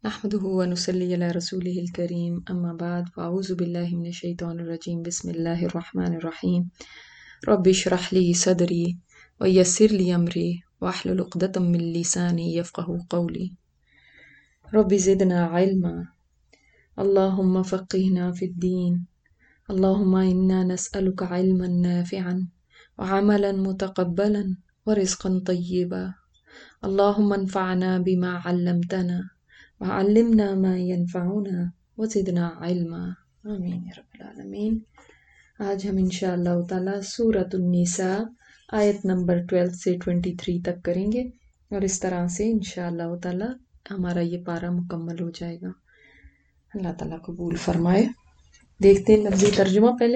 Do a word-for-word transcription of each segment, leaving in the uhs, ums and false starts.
نحمده ونصلي على رسوله الكريم أما بعد فأعوذ بالله من الشيطان الرجيم بسم الله الرحمن الرحيم رب اشرح لي صدري ويسر لي أمري واحلل عقدة من لساني يفقه قولي رب زدنا علما اللهم فقهنا في الدين اللهم إنا نسألك علما نافعا وعملا متقبلا ورزقا طيبا اللهم انفعنا بما علمتنا وعلمنا ما ينفعنا وزدنا علما آمین یا رب العالمین۔ آج ہم انشاءاللہ تعالی سورۃ النساء آیت نمبر بارہ سے تیئیس تک کریں گے اور اس طرح سے انشاءاللہ تعالی ہمارا یہ پارہ مکمل ہو جائے گا۔ اللہ تعالیٰ قبول فرمائے۔ دیکھتے ہیں لفظی ترجمہ پہلے۔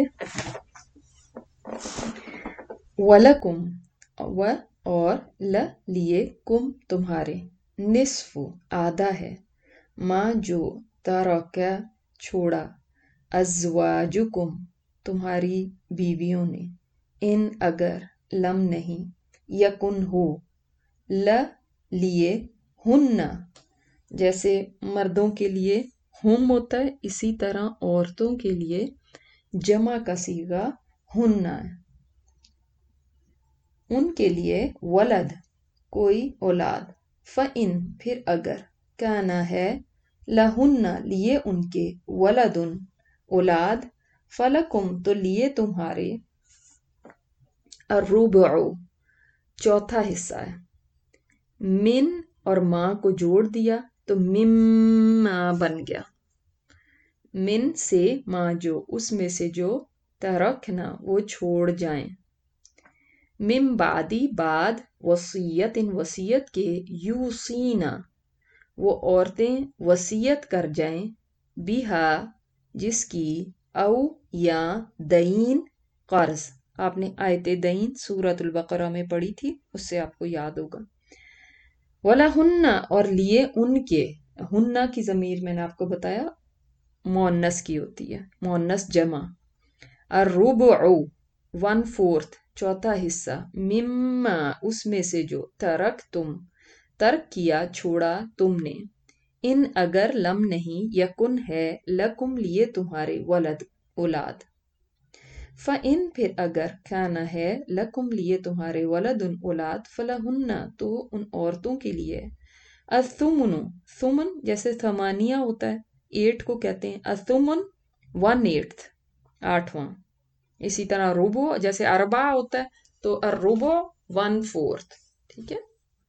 وَلَكُمْ و اور ل لیے کم تمہارے، نصف آدھا ہے، ماں جو ترکہ چھوڑا، ازواجکم تمہاری بیویوں نے، ان اگر لم نہیں، یکن ہو، ل لیے ہن جیسے مردوں کے لیے ہم ہوتا ہے اسی طرح عورتوں کے لیے جمع کا صیغہ ہن ہے، ان کے لیے ولد کوئی اولاد، فَإِن پھر اگر کانا ہے، لہن لیے ان کے ولدن اولاد، فلکم تو لیے تمہارے، الربع چوتھا حصہ ہے، من اور ماں کو جوڑ دیا تو مما بن گیا، من سے ماں جو اس میں سے جو ترکنا وہ چھوڑ جائیں، من بعدی بعد وصیت ان وصیت کے، یوسینا وہ عورتیں وصیت کر جائیں، بیہا جس کی، او یا دین قرض، آپ نے آیت دین سورۃ البقرہ میں پڑھی تھی، اس سے آپ کو یاد ہوگا۔ وَلَهُنَّ اور لیے ان کے، ہنہ کی ضمیر میں نے آپ کو بتایا مؤنث کی ہوتی ہے، مؤنث جمع، الربع ون فورتھ چوتھا حصہ، مما اس میں سے جو، ترک تم ترک کیا چھوڑا تم نے، ان اگر لم نہیں، یکن ہے، لکم لیے تمہارے، ولد اولاد، فَإِن پھر اگر کھانا ہے، لکم لیے تمہارے، ولدن اولاد، فلہن تو ان عورتوں کے لیے، الثمن ثمن جیسے ثمانیہ ہوتا ہے ایٹ کو کہتے ہیں، الثمن ون ایٹھ آٹھواں، اسی طرح ربع جیسے اربع ہوتا ہے تو الربع ون فورتھ، ٹھیک ہے۔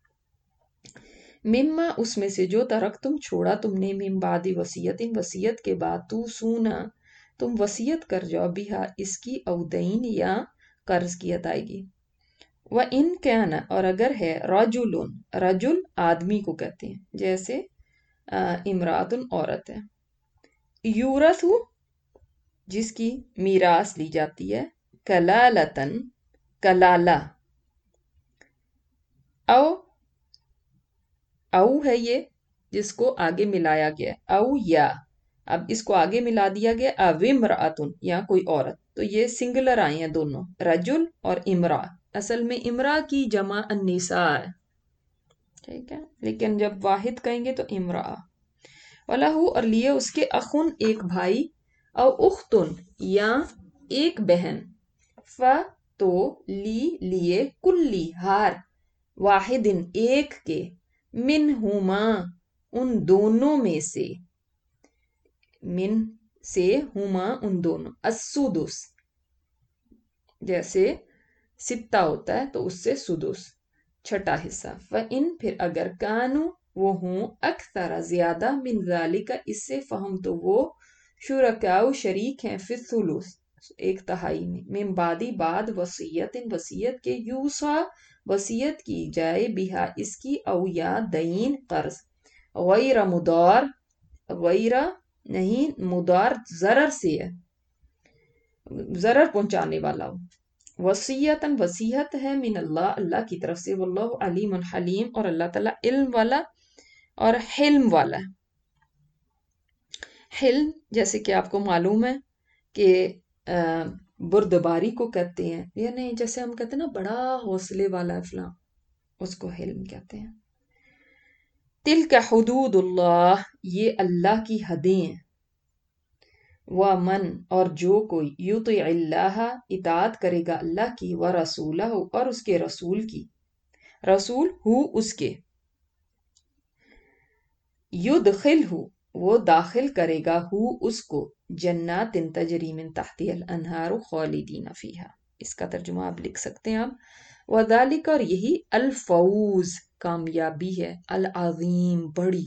مما اس میں سے جو ترک تم چھوڑا تم نے، من بعد وصیت ان وصیت کے بعد، تو سونا تم وصیت کر جاؤ، بیہا اس کی، او دین یا قرض کی ادائیگی، وَإِن كَانَ اور اگر ہے، رجل رجل آدمی کو کہتے ہیں، جیسے امراتن عورت ہے، یورث جس کی میراث لی جاتی ہے، کلالتن کلالہ، او او ہے یہ جس کو آگے ملایا گیا، او یا اب اس کو آگے ملا دیا گیا، او امراتن یا کوئی عورت، تو یہ سنگلر آئے ہیں دونوں، رجل اور امرا، اصل میں امرا کی جمع النساء ہے، ٹھیک ہے، لیکن جب واحد کہیں گے تو امرا، وَلَهُ اور لیے اس کے، اخن ایک بھائی، او اختن یا ایک بہن، ف تو لی لیے، کلی ہار، واحدن ایک کے، منہما ان دونوں میں سے، من سے، ہما ان دونوں، السدس جیسے ستہ ہوتا ہے تو اس سے سدس چھٹا حصہ، فَإِن پھر اگر کانو وہ ہوں، اکثر زیادہ، من ذالک اس سے، فہم تو وہ، شرکاء شریک ہیں، فی الثلث ایک تہائی میں، من بعدی بعد وصیت ان وصیت کے، یوصا وصیت کی جائے، بیہا اس کی، او یا دین قرض، غیر مدار غیر نہیں، مدار ضرر سے ہے، ضرر پہنچانے والا ہو، وصیتاً وصیت ہے، من اللہ اللہ کی طرف سے، واللہ علیم حلیم اور اللہ تعالیٰ علم والا اور حلم والا ہے۔ حلم جیسے کہ آپ کو معلوم ہے کہ بردباری کو کہتے ہیں، یعنی جیسے ہم کہتے ہیں نا بڑا حوصلے والا ہے فلاں، اس کو حلم کہتے ہیں۔ تلک حدود اللہ، یہ اللہ کی حدیں ہیں. ومن، اور جو کوئی یطع اللہ، اطاعت کرے گا اللہ کی، ورسولہ، اور اس کے رسول کی، رسول ہو اس کے، یدخلہ، وہ داخل کرے گا، ہو اس کو، جنات تجری من تحتها الانہار خالدین فیہا. اس کا ترجمہ آپ لکھ سکتے ہیں آپ، وذالک، اور یہی، الفوز، کامیابی ہے، العظیم، بڑی.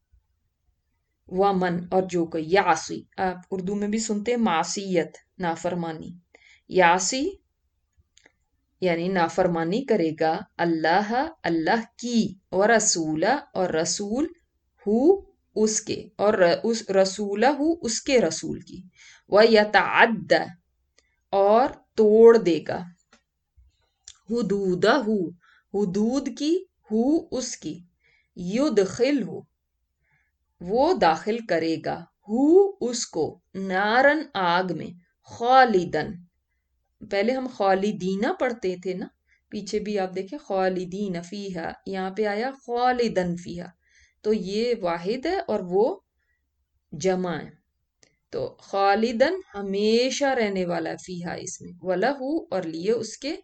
ومن، اور جو کوئی، یعصی، آپ اردو میں بھی سنتے ہیں معصیت، نافرمانی، یعصی یعنی نافرمانی کرے گا، اللہ، اللہ کی، ورسولہ، اور رسول، ہو اس کے، اور اس رسولہ، ہو اس کے رسول کی، وَيَتَعَدَّ، اور توڑ دے گا، حدودہ، حدود کی، ہو اس کی، یدخلہ، وہ داخل کرے گا، ہو اس کو، نارن، آگ میں، خالدن، پہلے ہم خالدینہ پڑھتے تھے نا، پیچھے بھی آپ دیکھیں خالدین فیہا، یہاں پہ آیا خالدن فیہا، تو یہ واحد ہے اور وہ جمع ہے، تو خالدن ہمیشہ رہنے والا ہے، فیہا اس میں، وَلَہُ، اور لیے اس کے،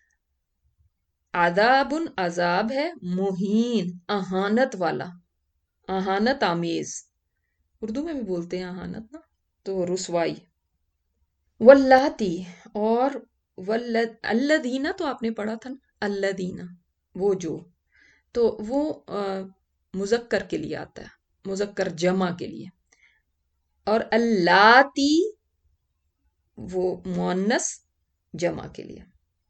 عذاب، عذاب ہے، مہین، اہانت والا، اہانت آمیز، اردو میں بھی بولتے ہیں اہانت نا، تو رسوائی. واللاتی، اور والد الذین، تو آپ نے پڑھا تھا نا، الذین، وہ جو، تو وہ آ، مذکر کے لیے آتا ہے، مذکر جمع کے لیے، اور اللاتی وہ مؤنث جمع کے لیے.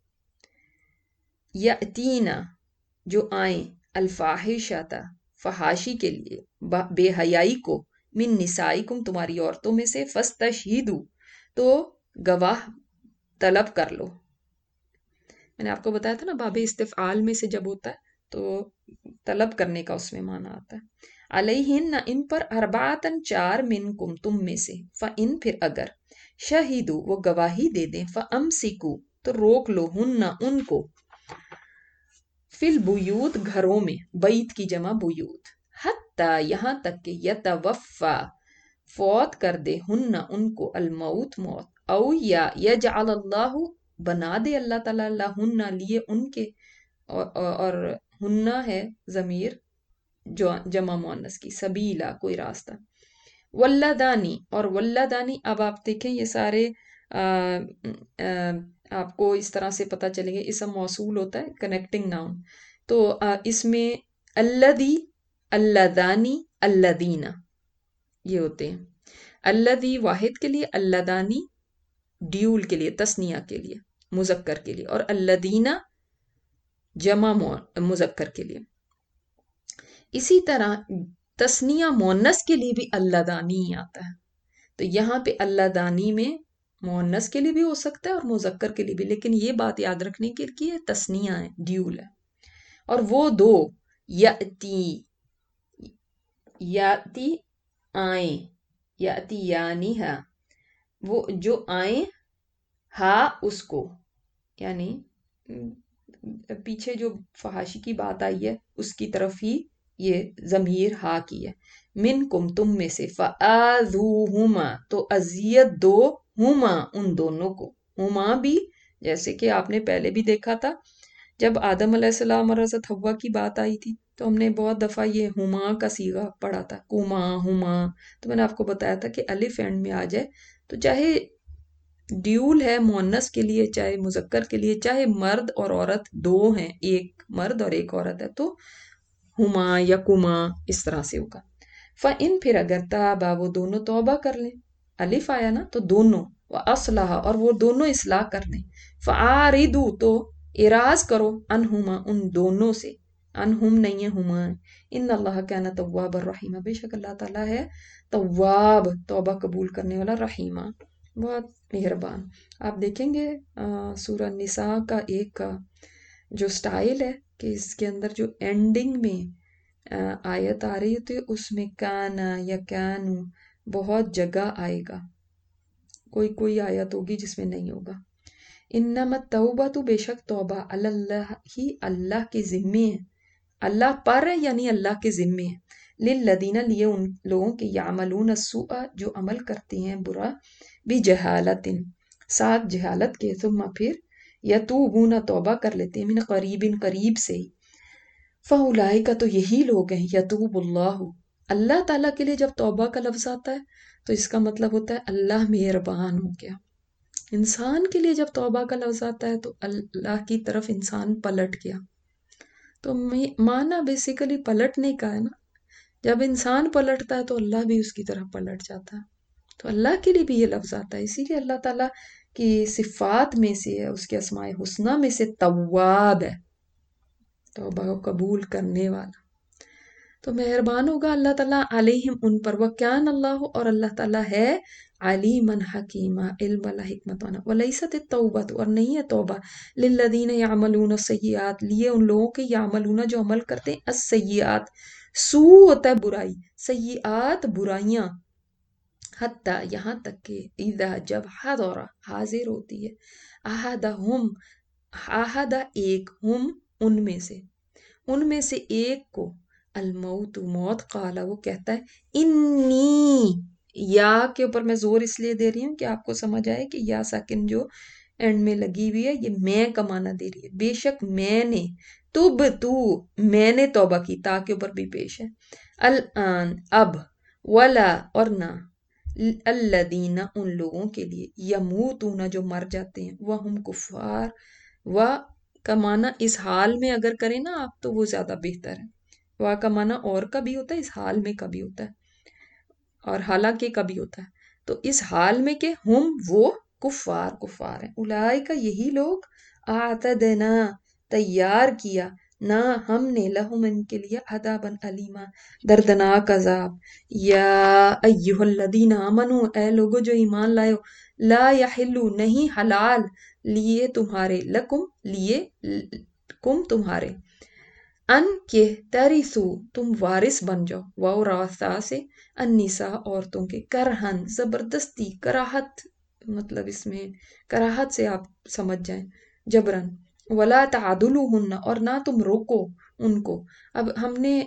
یاتینا، جو آئیں، الفاحشۃ، فحاشی کے لیے، با- بے حیائی کو، من نسائکم، تمہاری عورتوں میں سے، فاستشہدوا، تو گواہ طلب کر لو. میں نے آپ کو بتایا تھا نا، باب استفعال میں سے جب ہوتا ہے تو طلب کرنے کا اس میں معنی آتا ہے. علیہن، ان پر، اربعتن، چار، منکم، تم میں سے، فإن، پھر اگر، شہیدو، وہ گواہی دے دیں، فامسکو، تو روک لو، ہن، ان کو، فی البیوت، گھروں میں، بیت کی جمع بیوت، حتی، یہاں تک کہ، یتوفا، فوت کر دے، ہن، ان کو، الموت، موت، او یا یجعل اللہ، بنا دے اللہ تعالیٰ، لہن، لیے ان کے، اور, اور ہن ہے ضمیر جو جمع مؤنث کی، سبیلا، کوئی راستہ. واللدانی، اور واللدانی، اب آپ دیکھیں یہ سارے آ, آ, آپ کو اس طرح سے پتہ چلیں گے، اسم موصول ہوتا ہے کنیکٹنگ ناؤن، تو آ, اس میں الذی، اللذانی، الذین، یہ ہوتے ہیں. الذی واحد کے لیے، اللذانی ڈیول کے لیے، تسنیہ کے لیے، مذکر کے لیے، اور الذین جمع مذکر کے لیے. اسی طرح تسنیہ مونس کے لیے بھی اللہ دانی ہی آتا ہے، تو یہاں پہ اللہ دانی میں مونس کے لیے بھی ہو سکتا ہے اور مذکر کے لیے بھی، لیکن یہ بات یاد رکھنے کے لیے تسنیہ ہے، ڈیول ہے. اور وہ دو، یاتی، یاتی آئیں، یاتی یعنی ہے، وہ جو آئیں، ہاں اس کو، یعنی پیچھے جو فحاشی کی بات آئی ہے اس کی طرف ہی یہ ضمیر ہا کی ہے. من کم، تم میں سے، فآذوہما، تو اذیت دو، ہما، ان دونوں کو، ہما بھی، جیسے کہ آپ نے پہلے بھی دیکھا تھا جب آدم علیہ السلام اور حضرت حوا کی بات آئی تھی تو ہم نے بہت دفعہ یہ ہما کا صیغہ پڑھا تھا، کما، ہما، تو میں نے آپ کو بتایا تھا کہ الف اینڈ میں آ جائے تو چاہے ڈیول ہے مؤنث کے لیے چاہے مذکر کے لیے، چاہے مرد اور عورت دو ہیں، ایک مرد اور ایک عورت ہے، تو ہما یا کما اس طرح سے ہوگا. فَإِن، پھر اگر، تابا، وہ دونوں توبہ کر لیں، الف آیا نا تو دونوں، وَأَصْلَحَ، اور وہ دونوں اصلاح کر لیں، فَآرِدُوا، تو اعراض کرو، انہما، ان دونوں سے، انہم نہیں ہے، ہما ہے. ان اللہ کان تواب الرحیم، بے شک اللہ تعالیٰ ہے تواب، توبہ قبول کرنے والا، رحیمہ، بہت مہربان. آپ دیکھیں گے سورہ نساء کا ایک جو سٹائل ہے کہ اس کے اندر جو اینڈنگ میں آیت آ رہی ہوتی ہے اس میں کانا یا کانو بہت جگہ آئے گا، کوئی کوئی آیت ہوگی جس میں نہیں ہوگا. انما التوبہ، تو بے شک توبہ، اللہ ہی، اللہ کے ذمے ہے، اللہ پر ہے یعنی اللہ کے ذمے ہے. للذین لیے ان لوگوں کے یعملون السوء جو عمل کرتے ہیں برا بجہالت ساتھ جہالت کے ثم پھر یتوبون توبہ کر لیتے ہیں من قریب قریب سے ہی فاولئک تو یہی لوگ ہیں یتوب اللہ اللہ تعالیٰ کے لیے جب توبہ کا لفظ آتا ہے تو اس کا مطلب ہوتا ہے اللہ مہربان ہو گیا. انسان کے لیے جب توبہ کا لفظ آتا ہے تو اللہ کی طرف انسان پلٹ گیا. تو معنی بیسیکلی پلٹنے کا ہے نا. جب انسان پلٹتا ہے تو اللہ بھی اس کی طرف پلٹ جاتا ہے. تو اللہ کے لیے بھی یہ لفظ آتا ہے. اسی لیے اللہ تعالیٰ کی صفات میں سے ہے, اس کے اسماء حسنہ میں سے تواب ہے, توبہ کو قبول کرنے والا. تو مہربان ہوگا اللہ تعالیٰ علیہم ان پر. وَكَانَ اللَّهُ اور اللہ تعالیٰ ہے علیمًا حکیمہ علم والا حکمت والا. وَلَيْسَتِ التَّوْبَةُ اور نہیں ہے توبہ لِلَّذِينَ يَعْمَلُونَ السَّيِّئَاتِ لیے ان لوگوں کے یعملون جو عمل کرتے ہیں السیئات سوء ہوتا ہے برائی, سیئات برائیاں, حتیٰ یہاں تک کہ اذا جب حضر حاضر ہوتی ہے احدہم احد ایک ہم ان میں سے ان میں سے ایک کو الموت موت قالا وہ کہتا ہے انی یا کے اوپر میں زور اس لیے دے رہی ہوں کہ آپ کو سمجھ آئے کہ یا ساکن جو اینڈ میں لگی ہوئی ہے یہ میں کا معنی دے رہی ہے. بے شک میں نے تب تو میں نے توبہ کی تا کے اوپر بھی پیش ہے الان اب ولا اور نہ الذین ان لوگوں کے لیے یموتون جو مر جاتے ہیں وہم کفار و کا معنی اس حال میں اگر کریں نا آپ تو وہ زیادہ بہتر ہے. وا کا معنی اور کا بھی ہوتا ہے, اس حال میں کا بھی ہوتا ہے, اور حالانکہ کا بھی ہوتا ہے. تو اس حال میں کہ ہم وہ کفار کفار ہیں. اولئک یہی لوگ اعتدنا تیار کیا نہ ہم نے لہم ان کے لیے عذابا علیما دردناک عذاب. یا ایہا الذین آمنوا اے لوگو جو ایمان لائے ہو, لا یحلو نہیں حلال لیے تمہارے لکم لیے کم تمہارے ان کے تریثو تم وارث بن جاؤ وورثا سے النساء عورتوں کے کرہن زبردستی کراہت مطلب اس میں کراہت سے آپ سمجھ جائیں جبرن ولا تعدلوہن اور نہ تم روکو ان کو. اب ہم نے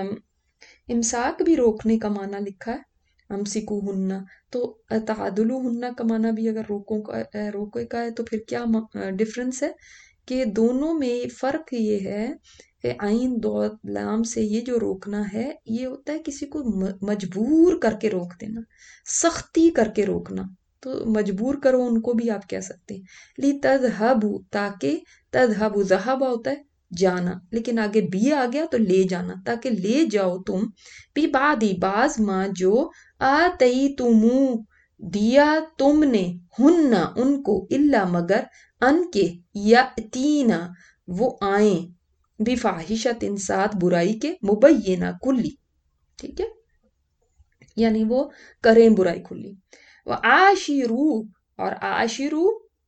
امساک بھی روکنے کا معنی لکھا ہے امسکوہن, تو تعدلوہن کا معنی بھی اگر روکوں کا روکے کا ہے تو پھر کیا ڈفرنس ہے کہ دونوں میں فرق یہ ہے کہ عین دو لام سے یہ جو روکنا ہے یہ ہوتا ہے کسی کو مجبور کر کے روک دینا, سختی کر کے روکنا. تو مجبور کرو ان کو بھی آپ کہہ سکتے ہیں. لی تذہبوا تاکہ تذہبوا ذہبا ہوتا ہے جانا, لیکن آگے بھی آ گیا تو لے جانا, تاکہ لے جاؤ تم بھی بعدی باز ماں جو آتی تمو دیا تم نے ہن ان کو الا مگر ان کے یاتینا وہ آئیں بفاحشت ساتھ برائی کے مبینہ کلی, ٹھیک ہے, یعنی وہ کریں برائی کھلی. وعاشرو اور عاشرو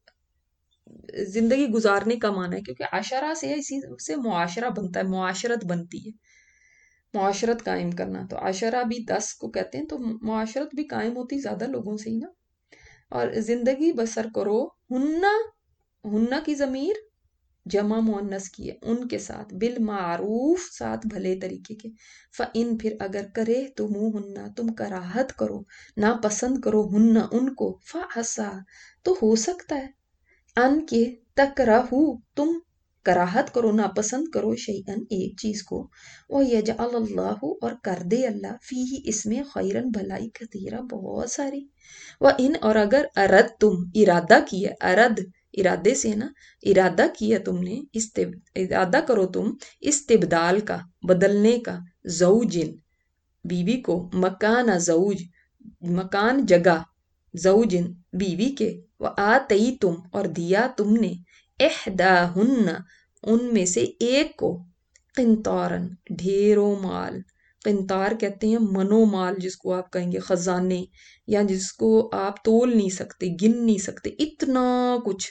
زندگی گزارنے کا معنی ہے کیونکہ عشرہ سے اسی سے معاشرہ بنتا ہے, معاشرت بنتی ہے, معاشرت قائم کرنا. تو عشرہ بھی دس کو کہتے ہیں, تو معاشرت بھی قائم ہوتی زیادہ لوگوں سے ہی نا. اور زندگی بسر کرو ہننا ہننا کی ضمیر جمع مؤنث کی ہے ان کے ساتھ بالمعروف ساتھ بھلے طریقے کے. فَإِن پھر اگر کرے تموہن تم کراہت کرو نا پسند کرو ہن ان کو فَعَسَا تو ہو سکتا ہے ان کے تکرہو تم کراہت کرو نا پسند کرو شیئن ایک چیز کو وَيَجْعَلَ اللَّهُ اور کر دے اللہ فیہ اس میں خیرن بھلائی کثیرہ بہت ساری. وَإِن اور اگر ارد تم ارادہ کیا ارد ارادے سے نا ارادہ کیا تم نے استب ارادہ کرو تم استبدال کا بدلنے کا زوجن بیوی کو مکان زوج مکان جگہ زوجن بیوی کے وآتی تم اور دیا تم نے احداہن ان میں سے ایک کو قنطارن ڈھیروں مال. قنطار کہتے ہیں منو مال جس کو آپ کہیں گے خزانے یا جس کو آپ تول نہیں سکتے گن نہیں سکتے اتنا کچھ.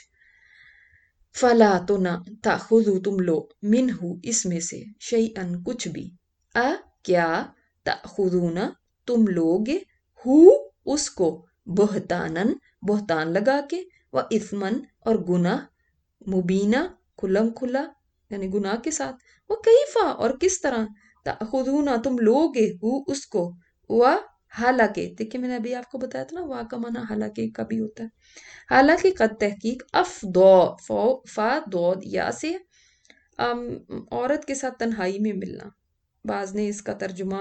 فلا تو نہ تاخذو تم لو منہو اس میں سے شیئن کچھ بھی ا کیا تاخذون تم لوگے ہو اس کو بہتانن بہتان لگا کے و اثمن اور گناہ مبینہ کھلم کھلا یعنی گناہ کے ساتھ وہ کیفا اور کس طرح تأخذون تم لوگے ہو اس کو وہ حالانکہ دیکھیں میں نے ابھی آپ کو بتایا تھا نا وا کا معنی حالانکہ کا بھی ہوتا ہے حالانکہ قد تحقیق افضا فا دود یا سے عورت کے ساتھ تنہائی میں ملنا بعض نے اس کا ترجمہ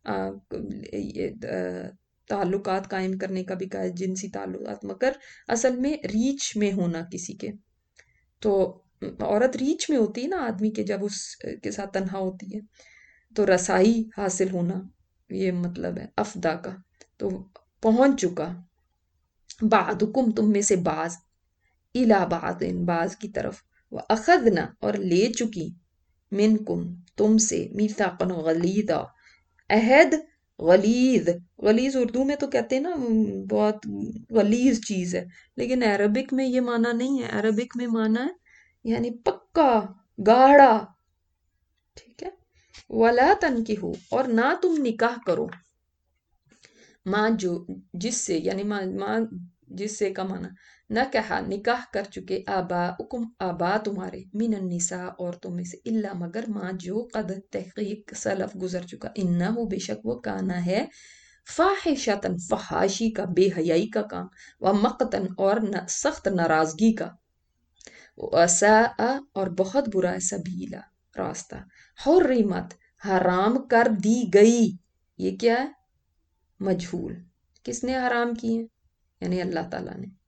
تعلقات قائم کرنے کا بھی کہا ہے جنسی تعلقات مگر اصل میں ریچ میں ہونا کسی کے تو عورت ریچ میں ہوتی ہے نا آدمی کے جب اس کے ساتھ تنہا ہوتی ہے تو رسائی حاصل ہونا یہ مطلب ہے افدا کا تو پہنچ چکا بعضکم تم میں سے بعض الی بعض بعض کی طرف واخذنا اور لے چکی منکم تم سے میثاقا غلیظا عہد غلیظ غلیظ اردو میں تو کہتے ہیں نا بہت غلیظ چیز ہے لیکن عربک میں یہ معنی نہیں ہے عربک میں معنی ہے یعنی پکا گاڑا ٹھیک ہے ولا تنکحوا اور نہ تم نکاح کرو ماں جو جس سے یعنی ماں ماں جس سے کا معنی نہ کہا نکاح کر چکے آبا اکم آبا تمہارے من النساء عورتوں میں سے اللہ مگر ماں جو قد تحقیق سلف گزر چکا انہو بے شک وہ کانا ہے فاحشتن فحاشی کا بے حیائی کا کام و مقتن اور سخت ناراضگی کا وساء اور بہت برا ہے سبیلا راستہ حرمت حرام کر دی گئی یہ کیا ہے مجہول کس نے حرام کی ہے یعنی اللہ تعالیٰ نے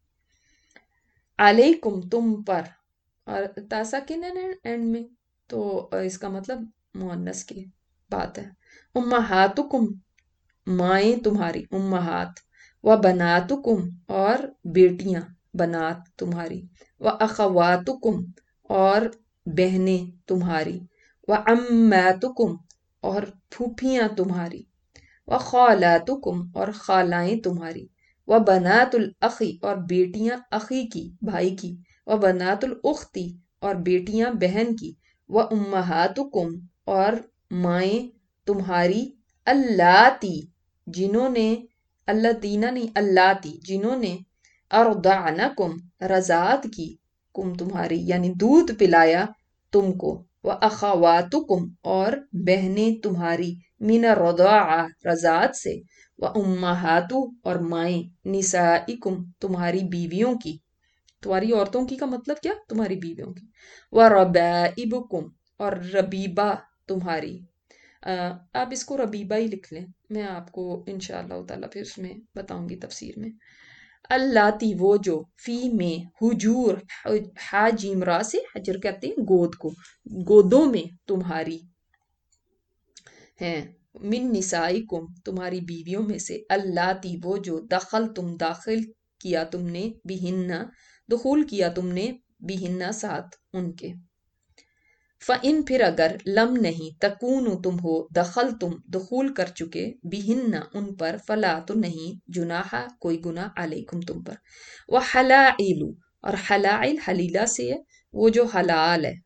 علیکم تم پر اور تاسا کن اینڈ میں تو اس کا مطلب مؤنث کی بات ہے امہاتکم مائیں تمہاری امہات و بناتکم اور بیٹیاں بنات تمہاری و اخواتکم اور بہنیں تمہاری و عماتکم اور پھوپھیاں تمہاری و خالاتکم اور خالائیں تمہاری و بنات الاخی اور بیٹیاں اخی کی بھائی کی و بنات الاختی اور بیٹیاں بہن کی و امہاتکم اور مائیں تمہاری اللاتی جنہوں نے اللہ تینا نہیں اللاتی جنہوں نے ارضعنکم رضاعت کی کم تمہاری یعنی دودھ پلایا تم کو و اخواتکم اور بہنیں تمہاری من الرضاعہ رضاعت سے و امہاتو اور مائیں نسائکم تمہاری بیویوں کی تمہاری عورتوں کی کا مطلب کیا تمہاری بیویوں کی و ربائبکم اور ربیبہ تمہاری آپ اس کو ربیبہ ہی لکھ لیں میں آپ کو انشاءاللہ تعالیٰ پھر اس میں بتاؤں گی تفسیر میں اللاتی وہ جو فی میں حجور حاجیم را سے حجر کہتے ہیں گود کو گودوں میں تمہاری ہیں من نسائکم تمہاری بیویوں میں سے اللاتی وہ جو دخل تم داخل کیا تم نے بہنہ دخول کیا تم نے بہنہ ساتھ ان کے فَإِن پھر اگر لم نہیں تکونو تم ہو دخل تم دخول کر چکے بہنہ ان پر فلا تو نہیں جناح کوئی گناہ علیکم تم پر وحلائل اور حلائل حلیلہ سے ہے وہ جو حلال ہے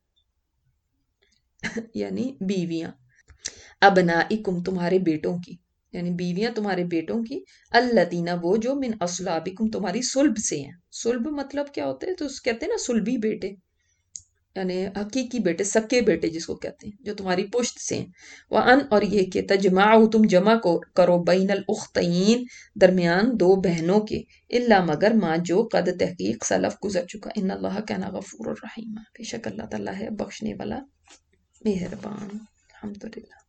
یعنی بیویاں ابنائکم تمہارے بیٹوں کی یعنی بیویاں تمہارے بیٹوں کی اللتینہ وہ جو من اصلابکم تمہاری صلب سے ہیں صلب مطلب کیا ہوتا ہے تو اس کہتے ہیں نا صلبی بیٹے یعنی حقیقی بیٹے سکے بیٹے جس کو کہتے ہیں جو تمہاری پشت سے ہیں وَأَن اور یہ کہ تجمعوا تم جمع کو کرو بین الاختین درمیان دو بہنوں کے الا مگر ما جو قد تحقیق سلف گزر چکا ان اللہ کان غفور الرحیم بے شک اللہ تعالیٰ ہے بخشنے والا مہربان الحمدللہ